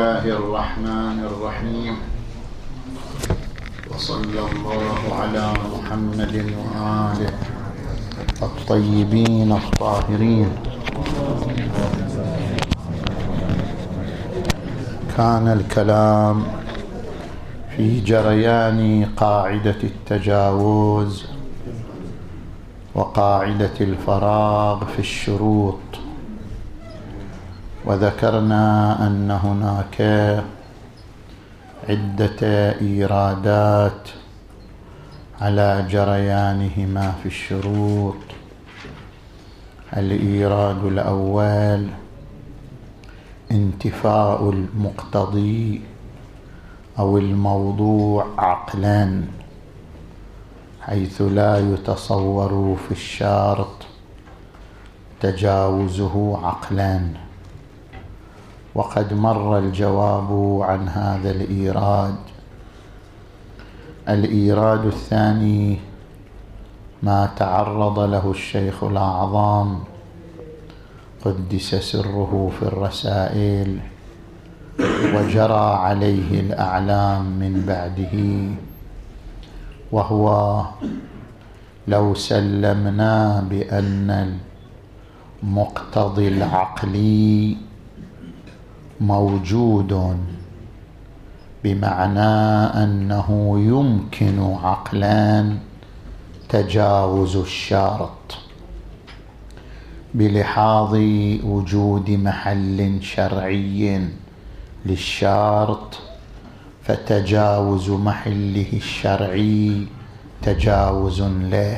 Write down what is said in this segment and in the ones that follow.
الله الرحمن الرحيم. وصلى الله على محمد وآله الطيبين الطاهرين. كان الكلام في جريان قاعدة التجاوز وقاعدة الفراغ في الشروط، وذكرنا أن هناك عدة إيرادات على جريانهما في الشروط. الإيراد الأول انتفاء المقتضي أو الموضوع عقلاً، حيث لا يتصور في الشرط تجاوزه عقلاً، وقد مر الجواب عن هذا الإيراد. الإيراد الثاني ما تعرض له الشيخ الأعظم قدس سره في الرسائل وجرى عليه الأعلام من بعده، وهو لو سلمنا بأن المقتضي العقلي موجود بمعنى أنه يمكن عقلاً تجاوز الشرط بلحاظ وجود محل شرعي للشرط، فتجاوز محله الشرعي تجاوز له،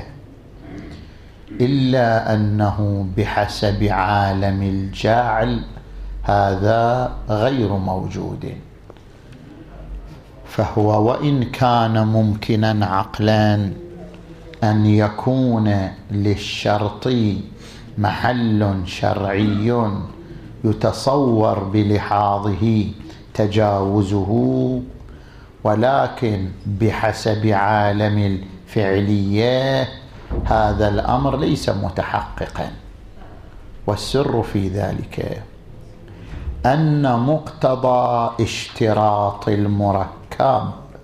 إلا أنه بحسب عالم الجعل هذا غير موجود. فهو وإن كان ممكنا عقلا أن يكون للشرط محل شرعي يتصور بلحاظه تجاوزه، ولكن بحسب عالم الفعلية هذا الأمر ليس متحققا. والسر في ذلك أن مقتضى اشتراط المركب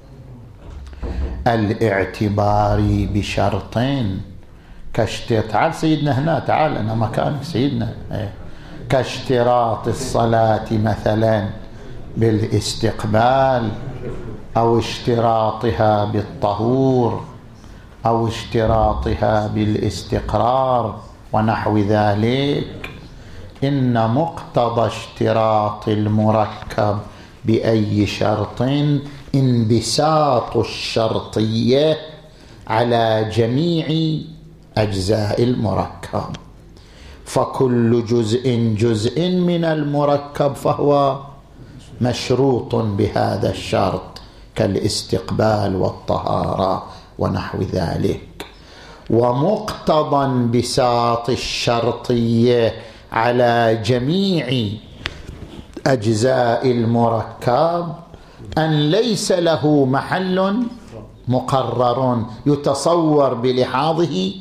الاعتباري بشرطين تعال سيدنا هنا، تعال أنا مكانك سيدنا، كاشتراط الصلاة مثلا بالاستقبال، أو اشتراطها بالطهور، أو اشتراطها بالاستقرار ونحو ذلك. إن مقتضى اشتراط المركب بأي شرط انبساط الشرطية على جميع أجزاء المركب، فكل جزء من المركب فهو مشروط بهذا الشرط، كالاستقبال والطهارة ونحو ذلك. ومقتضى انبساط الشرطية على جميع أجزاء المركب أن ليس له محل مقرر يتصور بلحاظه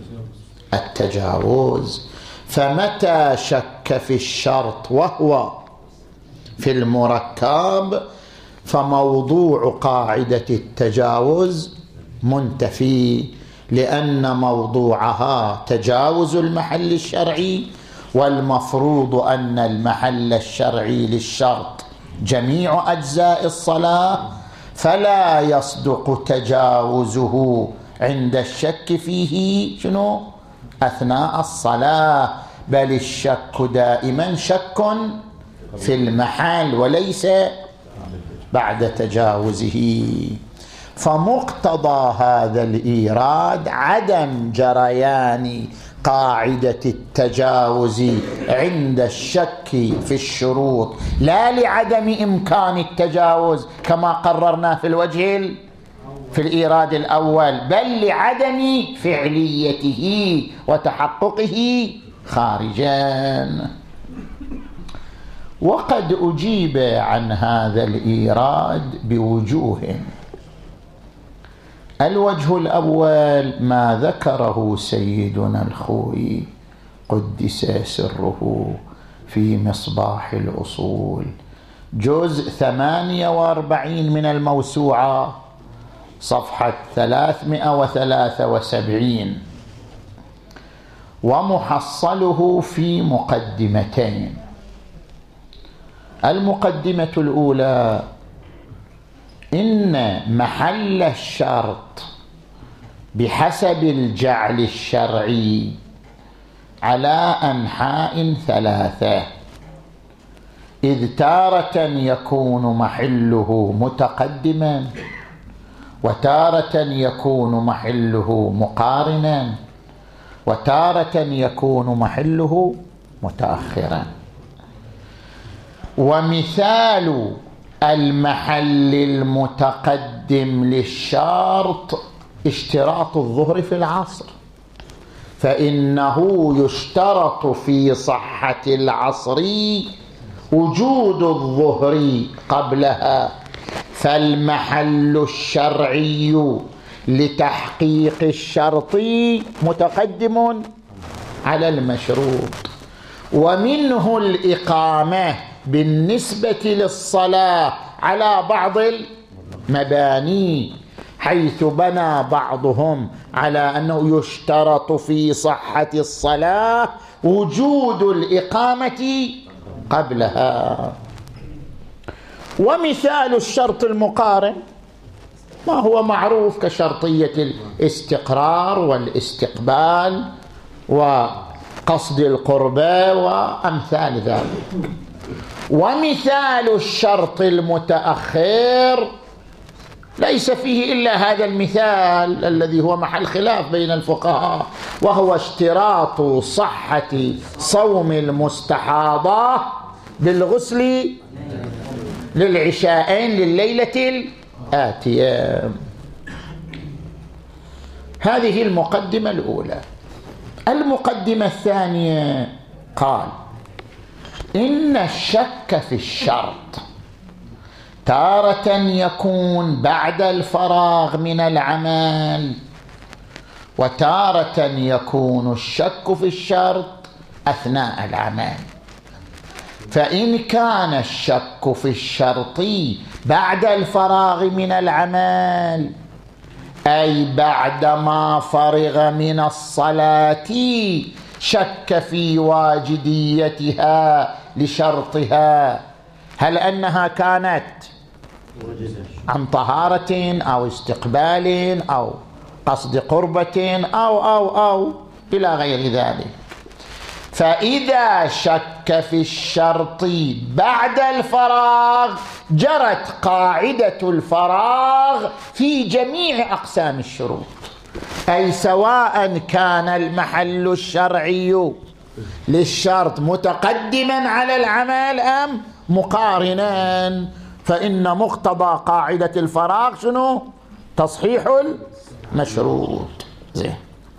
التجاوز. فمتى شك في الشرط وهو في المركب فموضوع قاعدة التجاوز منتفي، لأن موضوعها تجاوز المحل الشرعي، والمفروض أن المحل الشرعي للشرط جميع أجزاء الصلاة، فلا يصدق تجاوزه عند الشك فيه أثناء الصلاة، بل الشك دائما شك في المحل وليس بعد تجاوزه. فمقتضى هذا الإيراد عدم جريان قاعدة التجاوز عند الشك في الشروط، لا لعدم إمكان التجاوز كما قررنا في الوجه في الإيراد الأول، بل لعدم فعليته وتحققه خارجا. وقد أجيب عن هذا الإيراد بوجوه. الوجه الأول ما ذكره سيدنا الخوئي قدس سره في مصباح الأصول جزء 48 من الموسوعة صفحة 373، ومحصله في مقدمتين. المقدمة الأولى: إن محل الشرط بحسب الجعل الشرعي على أنحاء ثلاثة، إذ تارة يكون محله متقدما، وتارة يكون محله مقارنا، وتارة يكون محله متأخرا. ومثال المحل المتقدم للشرط اشتراط الظهر في العصر، فإنه يشترط في صحة العصر وجود الظهر قبلها، فالمحل الشرعي لتحقيق الشرط متقدم على المشروط. ومنه الإقامة بالنسبة للصلاة على بعض المباني، حيث بنى بعضهم على أنه يشترط في صحة الصلاة وجود الإقامة قبلها. ومثال الشرط المقارن ما هو معروف كشرطية الاستقرار والاستقبال وقصد القربة وأمثال ذلك. ومثال الشرط المتأخر ليس فيه إلا هذا المثال الذي هو محل خلاف بين الفقهاء، وهو اشتراط صحة صوم المستحاضة بالغسل للعشاءين لليلة الآتية. هذه المقدمة الأولى. المقدمة الثانية قال: إن الشك في الشرط تارة يكون بعد الفراغ من العمل، وتارة يكون الشك في الشرط أثناء العمل. فإن كان الشك في الشرط بعد الفراغ من العمل، أي بعدما فرغ من الصلاة، شك في واجديتها لشرطها، هل أنها كانت عن طهارة أو استقبال أو قصد قربة أو إلى غير ذلك. فإذا شك في الشرط بعد الفراغ جرت قاعدة الفراغ في جميع أقسام الشروط، أي سواء كان المحل الشرعي للشرط متقدما على العمل أم مقارنا، فإن مقتضى قاعدة الفراغ شنو؟ تصحيح المشروط. زين.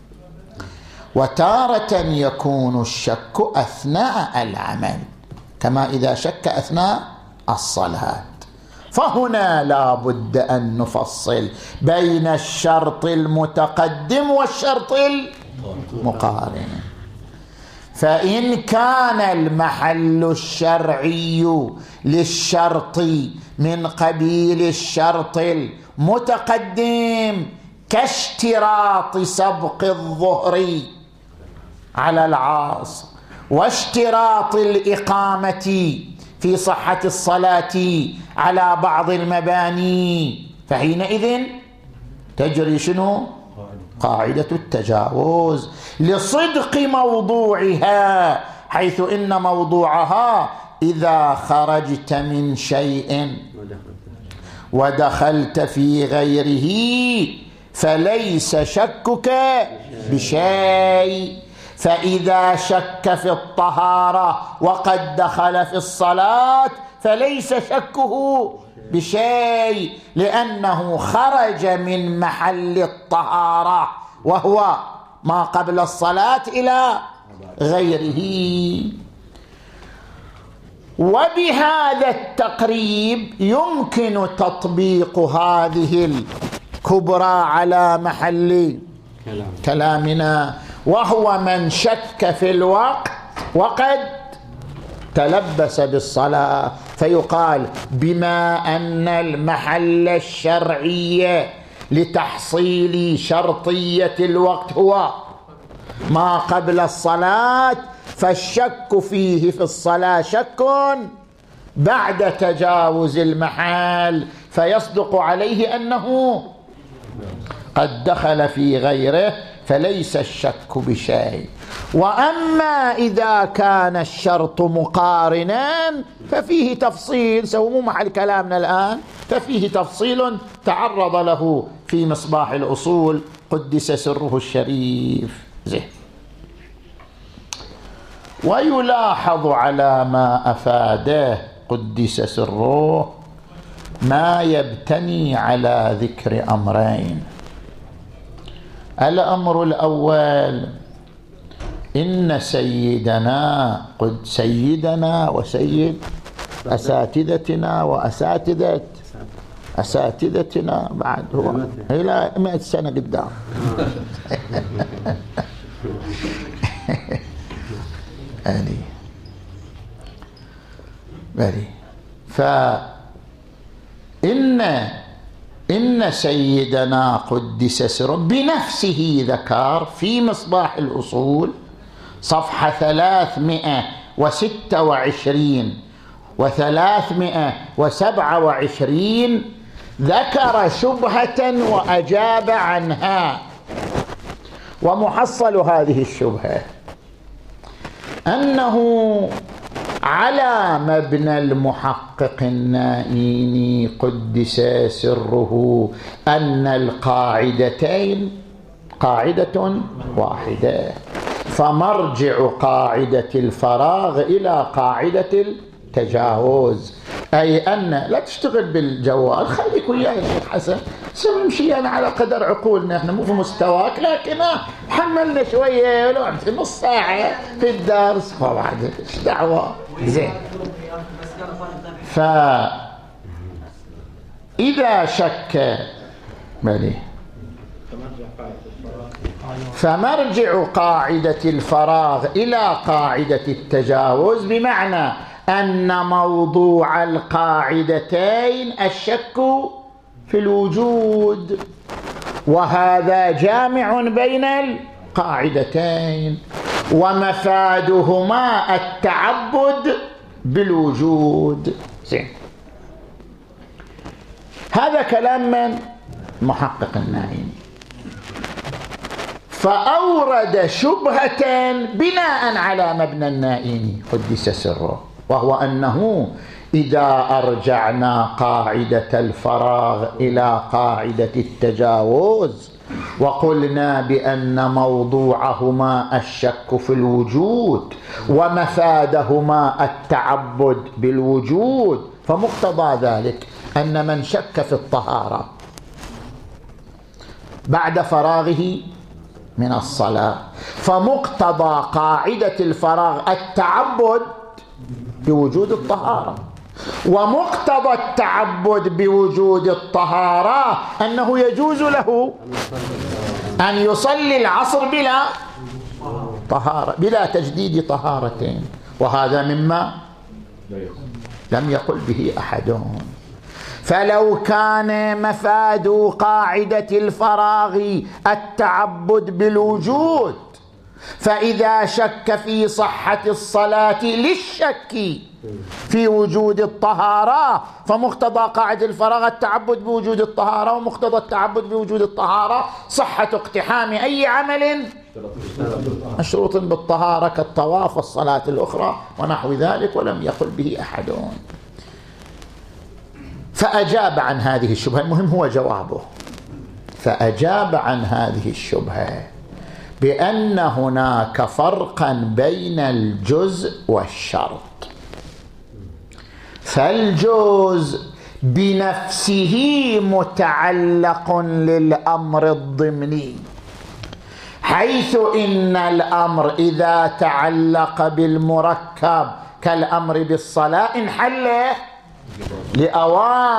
وتارة يكون الشك أثناء العمل، كما إذا شك أثناء الصلاة. فهنا لا بد أن نفصل بين الشرط المتقدم والشرط المقارن. فإن كان المحل الشرعي للشرط من قبيل الشرط المتقدم كاشتراط سبق الظهر على العاصر واشتراط الإقامة في صحة الصلاة على بعض المباني، فحينئذ تجري شنو؟ قاعدة التجاوز لصدق موضوعها، حيث إن موضوعها إذا خرجت من شيء ودخلت في غيره فليس شكك بشيء. فإذا شك في الطهارة وقد دخل في الصلاة فليس شكه بشيء، لأنه خرج من محل الطهارة وهو ما قبل الصلاة إلى غيره. وبهذا التقريب يمكن تطبيق هذه الكبرى على محل كلامنا، وهو من شك في الوقت وقد تلبس بالصلاة فيقال بما أن المحل الشرعي لتحصيل شرطية الوقت هو ما قبل الصلاة، فالشك فيه في الصلاة شك بعد تجاوز المحل، فيصدق عليه أنه قد دخل في غيره، فليس الشك بشيء. وأما إذا كان الشرط مقارنا ففيه تفصيل، سوى مو محل كلامنا الآن، ففيه تفصيل تعرض له في مصباح الأصول قدس سره الشريف. زين. ويلاحظ على ما أفاده قدس سره ما يبتني على ذكر أمرين. الأمر الأول: إن سيدنا وسيد أساتذتنا أساتذتنا بعد هو إلى 100 سنة قدام إن سيدنا قدس سره بنفسه ذكر في مصباح الأصول صفحة 326 و327 ذكر شبهة وأجاب عنها. ومحصل هذه الشبهة أنه على مبنى المحقق النائيني قدس سره أن القاعدتين قاعدة واحدة، فمرجع قاعدة الفراغ إلى قاعدة التجاوز، أي أن لا تشتغل بالجوال، خليك وياي يا شيخ حسن، نمشي أنا على قدر عقولنا، احنا مو في مستواك، لكن حملنا شوية ولو في نص ساعة في الدرس، فبعد ايش دعوة. زين. فإذا شك فمرجع قاعدة الفراغ إلى قاعدة التجاوز، بمعنى أن موضوع القاعدتين الشك في الوجود، وهذا جامع بين القاعدتين، ومفادهما التعبد بالوجود. زين. هذا كلام من محقق النائيني. فأورد شبهة بناء على مبنى النائيني قدس سره، وهو أنه إذا أرجعنا قاعدة الفراغ إلى قاعدة التجاوز وقلنا بأن موضوعهما الشك في الوجود ومفادهما التعبد بالوجود، فمقتضى ذلك أن من شك في الطهارة بعد فراغه من الصلاة، فمقتضى قاعدة الفراغ التعبد بوجود الطهارة، ومقتضى التعبد بوجود الطهارة أنه يجوز له أن يصلي العصر بلا طهارة، بلا تجديد طهارتين، وهذا مما لم يقل به أحد. فلو كان مفاد قاعدة الفراغ التعبد بالوجود، فإذا شك في صحة الصلاة للشك في وجود الطهارة، فمقتضى قاعدة الفراغ التعبد بوجود الطهارة، ومقتضى التعبد بوجود الطهارة صحة اقتحام أي عمل مشروط بالطهارة كالطواف والصلاة الأخرى ونحو ذلك، ولم يقل به أحد. فأجاب عن هذه الشبهة، المهم هو جوابه، فأجاب عن هذه الشبهة بأن هناك فرقا بين الجزء والشرط. فالجزء بنفسه متعلق للأمر الضمني، حيث إن الأمر إذا تعلق بالمركب كالأمر بالصلاة انحل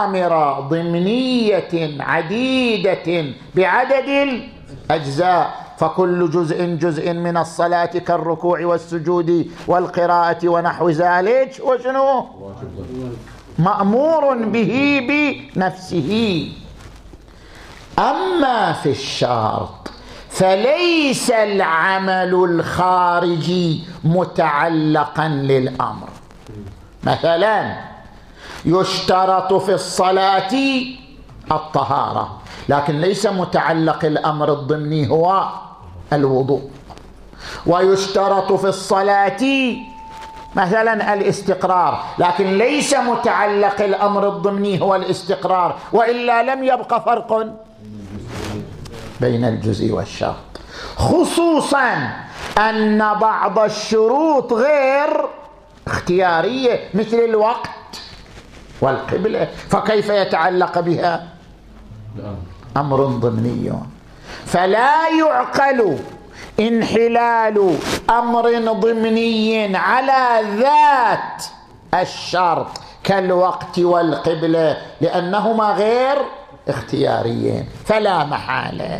لأوامر ضمنية عديدة بعدد الأجزاء، فكل جزء من الصلاة كالركوع والسجود والقراءة ونحو ذلك وشنو مأمور به بنفسه. أما في الشرط فليس العمل الخارجي متعلقا للأمر. مثلا يشترط في الصلاة الطهارة، لكن ليس متعلق الأمر الضمني هو الوضوء. ويشترط في الصلاة مثلا الاستقرار، لكن ليس متعلق الأمر الضمني هو الاستقرار، وإلا لم يبق فرق بين الجزء والشرط، خصوصا أن بعض الشروط غير اختيارية مثل الوقت والقبلة، فكيف يتعلق بها أمر ضمني؟ فلا يعقل انحلال أمر ضمني على ذات الشرط كالوقت والقبلة، لأنهما غير اختياريين. فلا محالة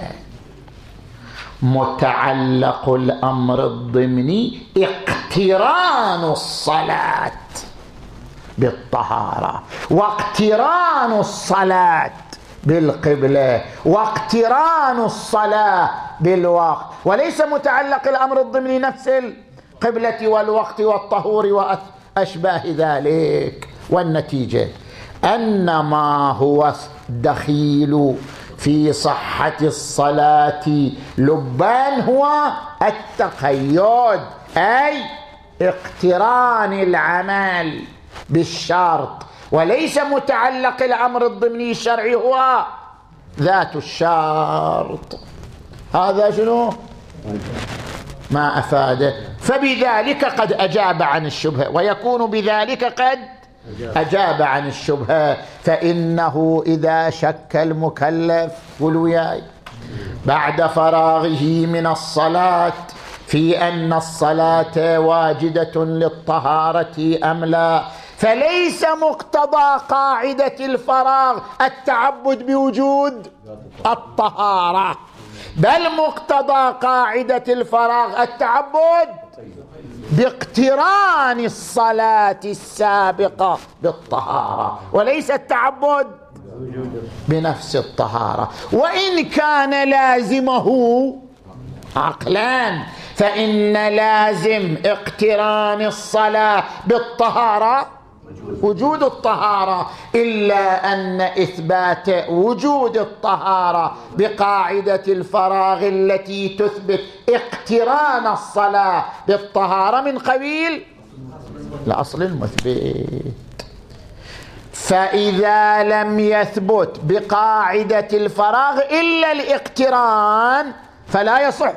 متعلق الأمر الضمني اقتران الصلاة بالطهارة، واقتران الصلاة بالقبلة، واقتران الصلاة بالوقت، وليس متعلق الأمر الضمني نفس القبلة والوقت والطهور وأشباه ذلك. والنتيجة أن ما هو دخيل في صحة الصلاة لبان هو التقيد، أي اقتران العمل بالشرط، وليس متعلق الأمر الضمني الشرعي هو ذات الشرط. هذا شنو ما أفاده. فبذلك قد أجاب عن الشبهة، ويكون بذلك قد أجاب عن الشبهة. فإنه إذا شك المكلف قولوا ياي بعد فراغه من الصلاة في أن الصلاة واجدة للطهارة أم لا، فليس مقتضى قاعدة الفراغ التعبد بوجود الطهارة، بل مقتضى قاعدة الفراغ التعبد باقتران الصلاة السابقة بالطهارة، وليس التعبد بنفس الطهارة. وإن كان لازمه عقلان، فإن لازم اقتران الصلاة بالطهارة وجود الطهارة، إلا أن إثبات وجود الطهارة بقاعدة الفراغ التي تثبت اقتران الصلاة بالطهارة من قبيل الأصل المثبت. فإذا لم يثبت بقاعدة الفراغ إلا الاقتران فلا يصح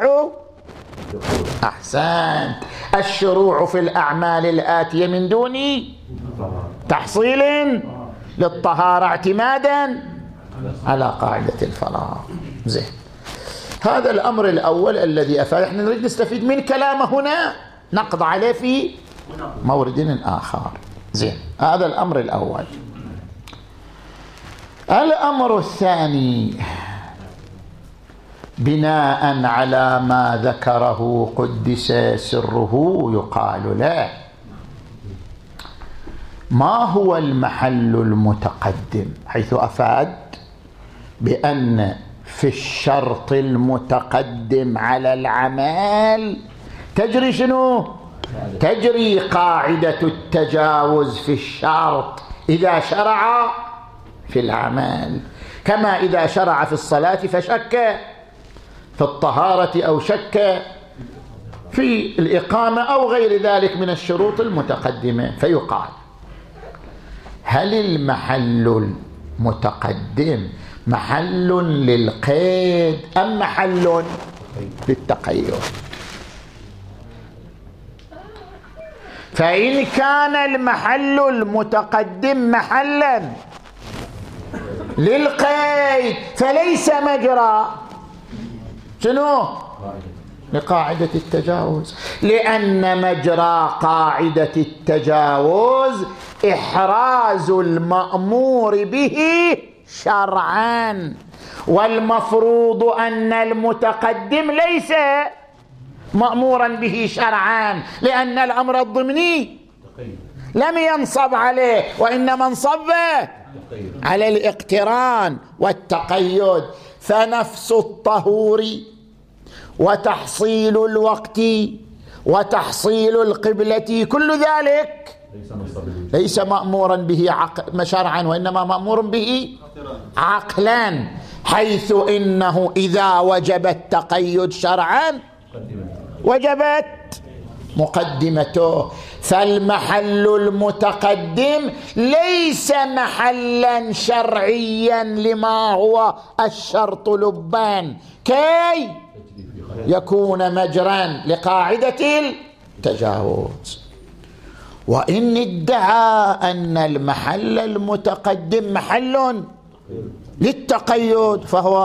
أحسنت الشروع في الأعمال الآتية من دون تحصيل للطهارة اعتمادا على قاعدة الفراغ. زين، هذا الأمر الأول الذي أفاد. احنا نريد نستفيد من كلامه هنا نقض عليه في مورد آخر. زين، هذا الأمر الأول. الأمر الثاني بناء على ما ذكره قدس سره يقال له: ما هو المحل المتقدم؟ حيث أفاد بأن في الشرط المتقدم على العمل تجري شنو؟ تجري قاعدة التجاوز في الشرط إذا شرع في العمل، كما إذا شرع في الصلاة فشك في الطهارة أو شك في الإقامة أو غير ذلك من الشروط المتقدمة. فيقال: هل المحل المتقدم محل للقيد أم محل للتقيد؟ فإن كان المحل المتقدم محلا للقيد فليس مجرى شنو؟ لقاعدة التجاوز، لأن مجرى قاعدة التجاوز إحراز المأمور به شرعا، والمفروض أن المتقدم ليس مأمورا به شرعا، لأن الأمر الضمني لم ينصب عليه، وإنما انصب على الاقتران والتقيد. فنفس الطهور وتحصيل الوقت وتحصيل القبلة كل ذلك ليس مأمورا به شرعا، وإنما مأمور به عقلا، حيث إنه إذا وجب التقيد شرعا وجبت مقدمته. فالمحل المتقدم ليس محلا شرعيا لما هو الشرط لبان كي يكون مجرا لقاعدة التجاوز. وإن ادعى أن المحل المتقدم محل للتقيد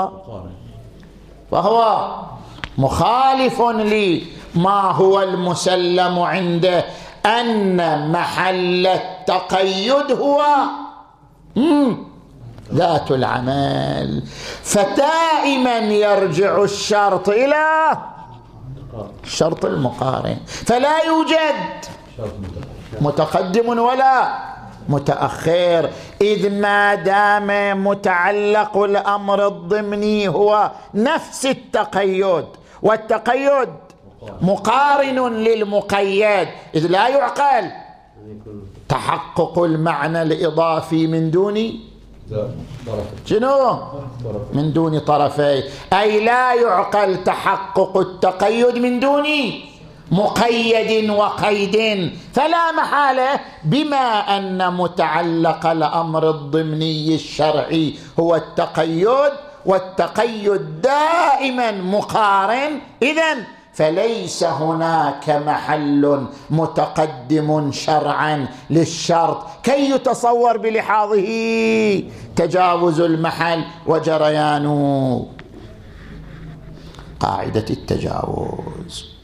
فهو مخالف لما هو المسلم عنده، أن محل التقيد هو ذات العمل. فدائما يرجع الشرط إلى الشرط المقارن، فلا يوجد متقدم ولا متأخر، إذ ما دام متعلق الأمر الضمني هو نفس التقيد، والتقيد مقارن للمقيد، إذ لا يعقل تحقق المعنى الإضافي من دون شنو؟ من دون طرفي، أي لا يعقل تحقق التقيد من دون مقيد وقيد. فلا محالة بما أن متعلق الأمر الضمني الشرعي هو التقيد، والتقيد دائما مقارن، إذن فليس هناك محل متقدم شرعا للشرط كي يتصور بلحاظه تجاوز المحل وجريان قاعدة التجاوز.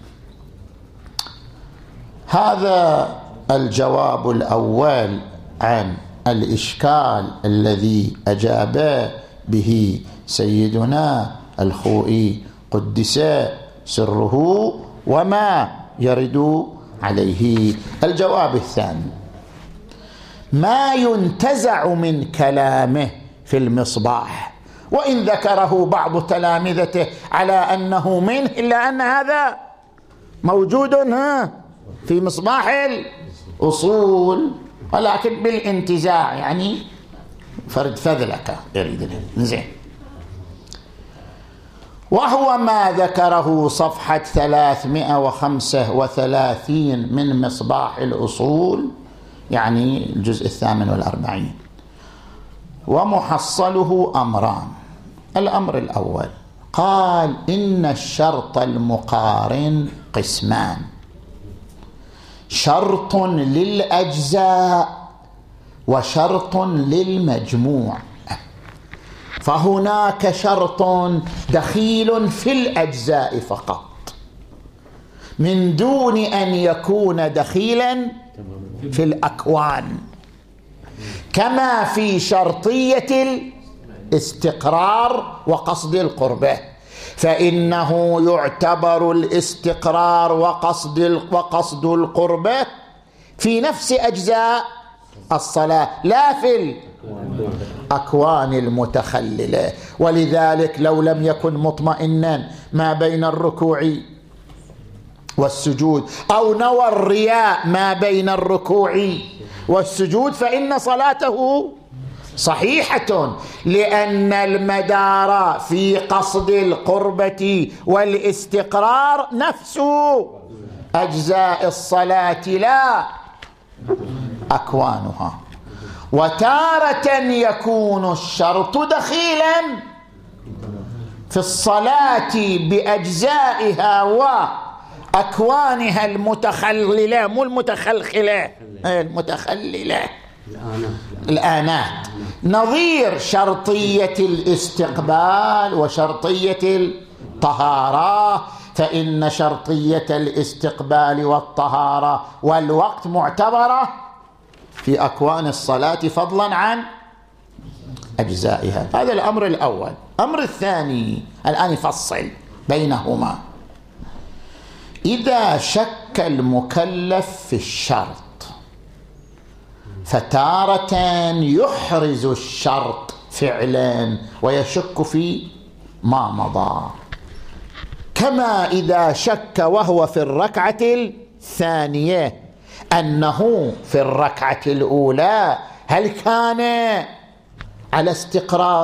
هذا الجواب الأول عن الإشكال الذي أجاب به سيدنا الخوئي قدس سره وما يرد عليه. الجواب الثاني: ما ينتزع من كلامه في المصباح، وإن ذكره بعض تلامذته على أنه منه، إلا أن هذا موجود في مصباح الأصول، ولكن بالانتزاع، يعني فرد فذلك يريد زين. وهو ما ذكره صفحة 335 من مصباح الأصول، يعني الجزء 48. ومحصله أمران: الأمر الأول قال إن الشرط المقارن قسمان: شرط للأجزاء وشرط للمجموع. فهناك شرط دخيل في الأجزاء فقط من دون أن يكون دخيلا في الأكوان، كما في شرطية الاستقرار وقصد القربة، فإنه يعتبر الاستقرار وقصد القربة في نفس أجزاء الصلاة، لا في الأكوان المتخللة. ولذلك لو لم يكن مطمئنا ما بين الركوع والسجود، أو نوى الرياء ما بين الركوع والسجود، فإن صلاته صحيحة، لأن المدار في قصد القربة والاستقرار نفس أجزاء الصلاة لا أكوانها. وتارة يكون الشرط دخيلا في الصلاة بأجزائها وأكوانها المتخللة، مو المتخلخلة، المتخللة، الآنات، نظير شرطية الاستقبال وشرطية الطهارة. فإن شرطية الاستقبال والطهارة والوقت معتبرة في أكوان الصلاة، فضلا عن أجزائها. هذا الأمر الأول. الأمر الثاني الآن يفصل بينهما. إذا شك المكلف في الشرط فتارة يحرز الشرط فعلا ويشك في ما مضى، كما إذا شك وهو في الركعة الثانية أنه في الركعة الأولى هل كان على استقرار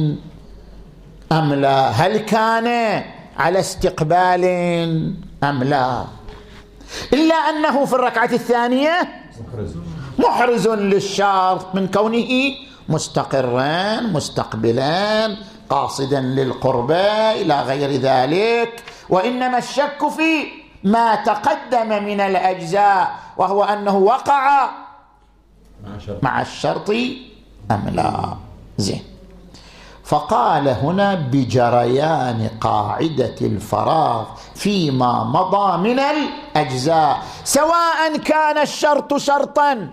أم لا، هل كان على استقبال أم لا، إلا أنه في الركعة الثانية محرز للشرط من كونه مستقرا مستقبلا قاصدا للقربى إلى غير ذلك. وإنما الشك في ما تقدم من الأجزاء وهو أنه وقع مع الشرط أم لا. زين. فقال هنا بجريان قاعدة الفراغ فيما مضى من الأجزاء، سواء كان الشرط شرطا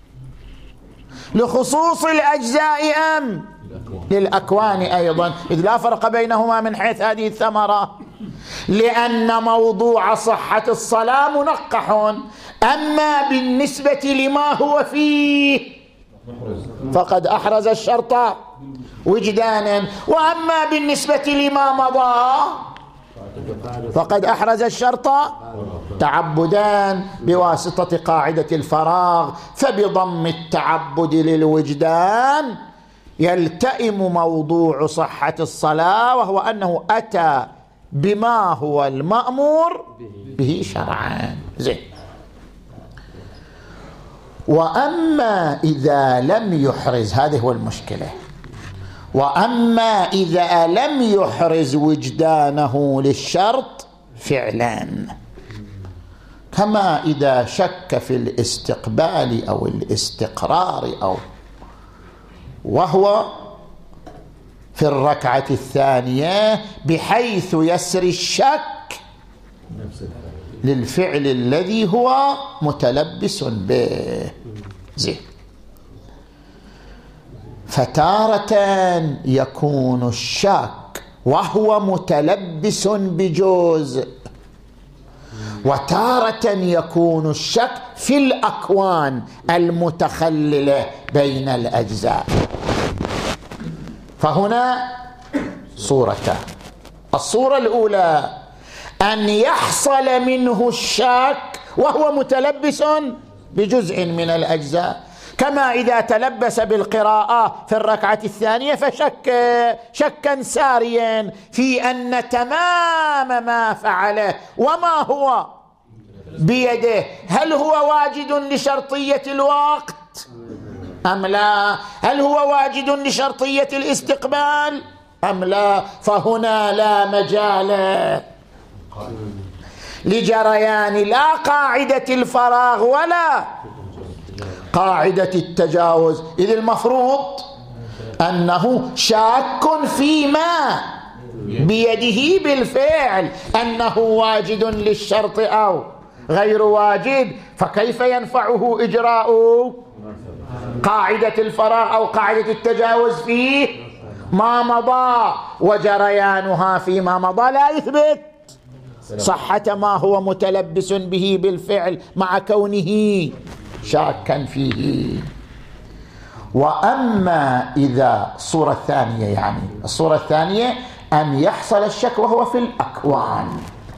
لخصوص الأجزاء أم للأكوان أيضا، إذ لا فرق بينهما من حيث هذه الثمرة، لأن موضوع صحة الصلاة منقح. أما بالنسبة لما هو فيه فقد أحرز الشرط وجدانا، وأما بالنسبة لما مضى فقد أحرز الشرط تعبدان بواسطة قاعدة الفراغ. فبضم التعبد للوجدان يلتئم موضوع صحة الصلاة، وهو أنه أتى بما هو المأمور به شرعا. زين. وأما إذا لم يحرز، هذه هو المشكلة، وأما إذا لم يحرز وجدانه للشرط فعلا، كما إذا شك في الاستقبال أو الاستقرار أو وهو في الركعة الثانية، بحيث يسري الشك للفعل الذي هو متلبس به. زين. فتارة يكون الشك وهو متلبس بجزء، وتارة يكون الشك في الأكوان المتخللة بين الأجزاء. فهنا صورتان. الصورة الأولى أن يحصل منه الشك وهو متلبس بجزء من الأجزاء، كما إذا تلبس بالقراءة في الركعة الثانية فشك شكا ساريا في أن تمام ما فعله وما هو بيده هل هو واجد لشرطية الوقت أم لا، هل هو واجد لشرطية الاستقبال أم لا. فهنا لا مجال لجريان لا قاعدة الفراغ ولا قاعدة التجاوز، إذ المفروض أنه شاك فيما بيده بالفعل أنه واجد للشرط أو غير واجد، فكيف ينفعه إجراء قاعدة الفراغ أو قاعدة التجاوز فيه ما مضى؟ وجريانها فيما مضى لا يثبت صحة ما هو متلبس به بالفعل مع كونه شاكا فيه. وأما إذا الصورة الثانية، يعني الصورة الثانية أن يحصل الشك وهو في الأكوان،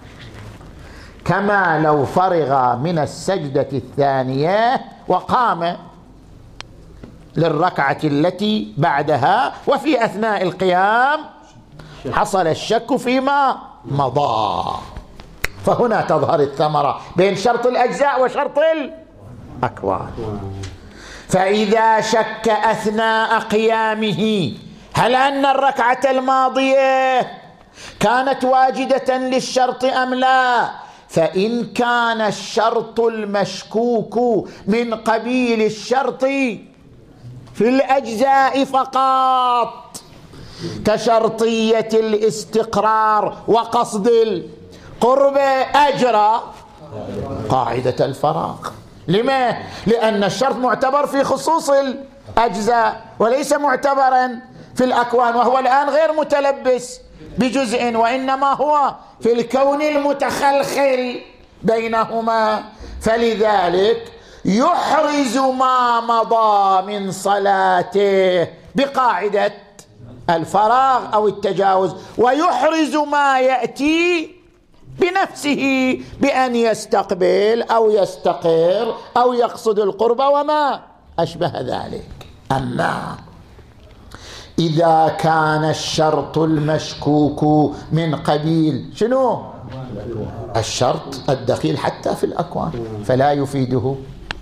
كما لو فرغ من السجدة الثانية وقام للركعة التي بعدها، وفي أثناء القيام حصل الشك فيما مضى. فهنا تظهر الثمرة بين شرط الأجزاء وشرط الأكوان. فإذا شك أثناء قيامه هل أن الركعة الماضية كانت واجدة للشرط أم لا، فإن كان الشرط المشكوك من قبيل الشرط في الأجزاء فقط كشرطية الاستقرار وقصد القرب أجرى قاعدة الفراغ. لما؟ لأن الشرط معتبر في خصوص أجزاء وليس معتبرا في الأكوان، وهو الآن غير متلبس بجزء، وإنما هو في الكون المتخلخل بينهما. فلذلك يحرز ما مضى من صلاته بقاعدة الفراغ أو التجاوز، ويحرز ما يأتي بنفسه بأن يستقبل أو يستقر أو يقصد القرب وما أشبه ذلك. أما إذا كان الشرط المشكوك من قبيل شنو؟ الشرط الدخيل حتى في الأكوان، فلا يفيده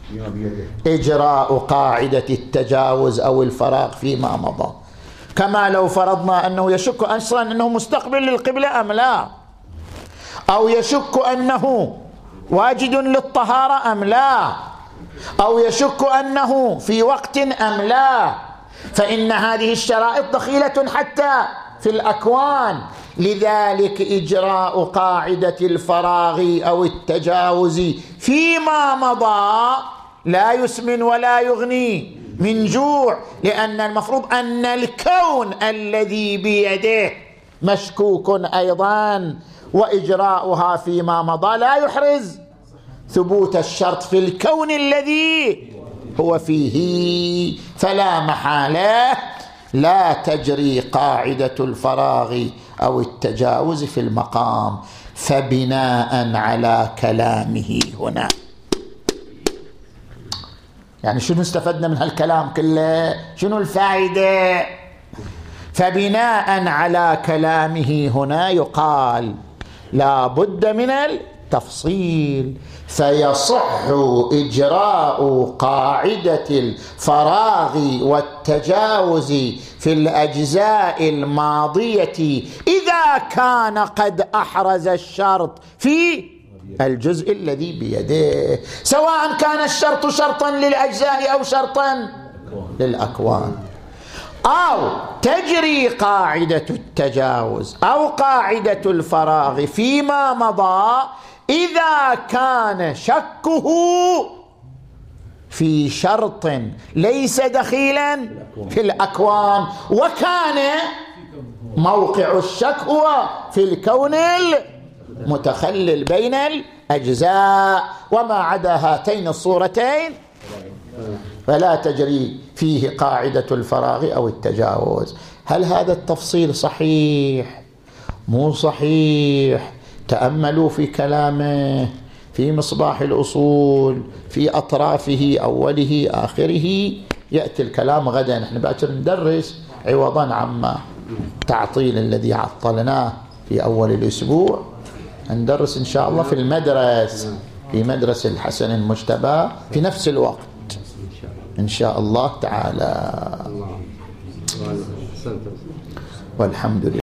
إجراء قاعدة التجاوز أو الفراغ فيما مضى. كما لو فرضنا أنه يشك أصلا أنه مستقبل للقبلة أم لا، أو يشك أنه واجد للطهارة أم لا، أو يشك أنه في وقت أم لا، فإن هذه الشرائط دخيلة حتى في الأكوان. لذلك إجراء قاعدة الفراغ أو التجاوز فيما مضى لا يسمن ولا يغني من جوع، لأن المفروض أن الكون الذي بيده مشكوك أيضا، وإجراؤها فيما مضى لا يحرز ثبوت الشرط في الكون الذي هو فيه. فلا محالة لا تجري قاعدة الفراغ أو التجاوز في المقام. فبناء على كلامه هنا، يعني شنو استفدنا من هالكلام كله؟ شنو الفائدة؟ فبناء على كلامه هنا يقال لا بد من التفصيل، فيصح إجراء قاعدة الفراغ والتجاوز في الأجزاء الماضية إذا كان قد أحرز الشرط في الجزء الذي بيده، سواء كان الشرط شرطا للأجزاء أو شرطا للأكوان. أو تجري قاعدة التجاوز أو قاعدة الفراغ فيما مضى إذا كان شكه في شرط ليس دخيلا في الأكوان، وكان موقع الشك هو في الكون المتخلل بين الأجزاء، وما عدا هاتين الصورتين فلا تجري فيه قاعدة الفراغ أو التجاوز. هل هذا التفصيل صحيح؟ مو صحيح. تأملوا في كلامه في مصباح الأصول في أطرافه أوله آخره، يأتي الكلام غدا. نحن باكر ندرس عوضا عما تعطيل الذي عطلناه في أول الأسبوع، ندرس إن شاء الله في المدرسة، في مدرسة الحسن المجتبى في نفس الوقت إن شاء الله تعالى. والحمد لله.